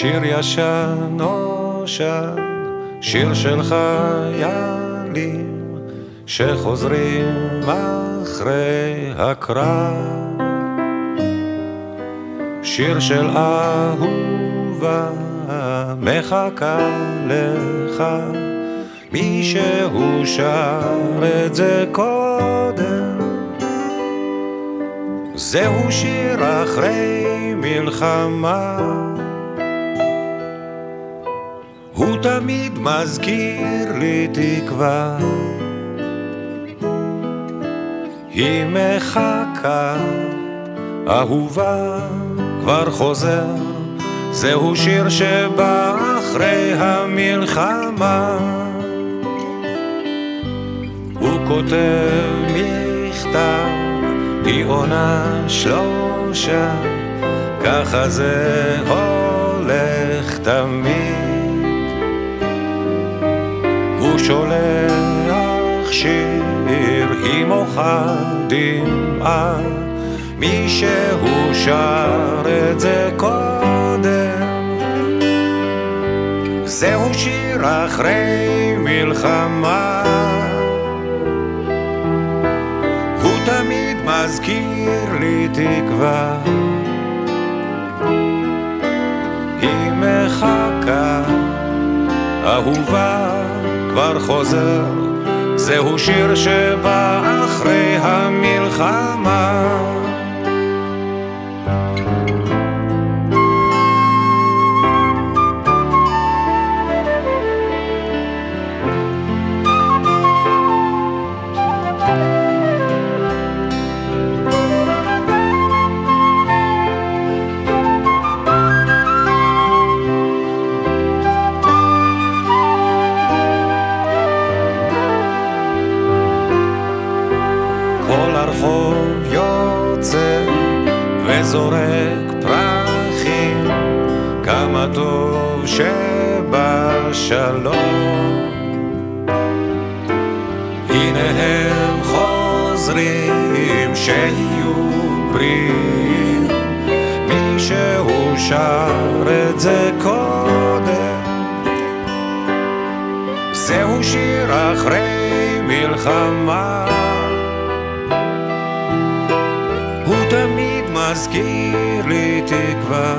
שיר ישן נושן, שיר של חיילים שחוזרים אחרי הקרב, שיר של אהובה מחכה לך, מישהו שר את זה קודם. זהו שיר אחרי מלחמה, הוא תמיד מזכיר לי תקווה, היא מחכה, אהובה כבר חוזר. זהו שיר שבא אחרי המלחמה, הוא כותב מכתב, היא עונה שלושה, ככה זה הולך תמיד. הוא שולח שיר, היא מוחה דמעה, מישהו שר את זה קודם. זהו שיר אחרי מלחמה, הוא תמיד מזכיר לי תקווה, היא מחכה, אהובה כבר חוזר. זהו שיר שבא אחרי המלחמה. כל הרחוב יוצא וזורק פרחים, כמה טוב שבשלום. הנה הם חוזרים, שיהיו בריאים, מישהו שר את זה קודם. זהו שיר אחרי מלחמה, הוא תמיד מזכיר לי תקווה,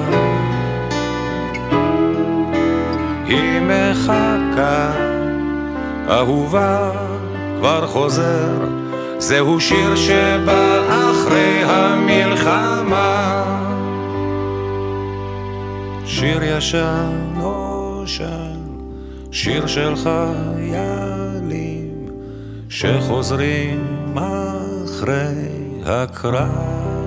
היא מחכה, אהובה כבר חוזר. זהו שיר שבא אחרי המלחמה, שיר ישן נושן, שיר של חיילים שחוזרים אחרי הקרב.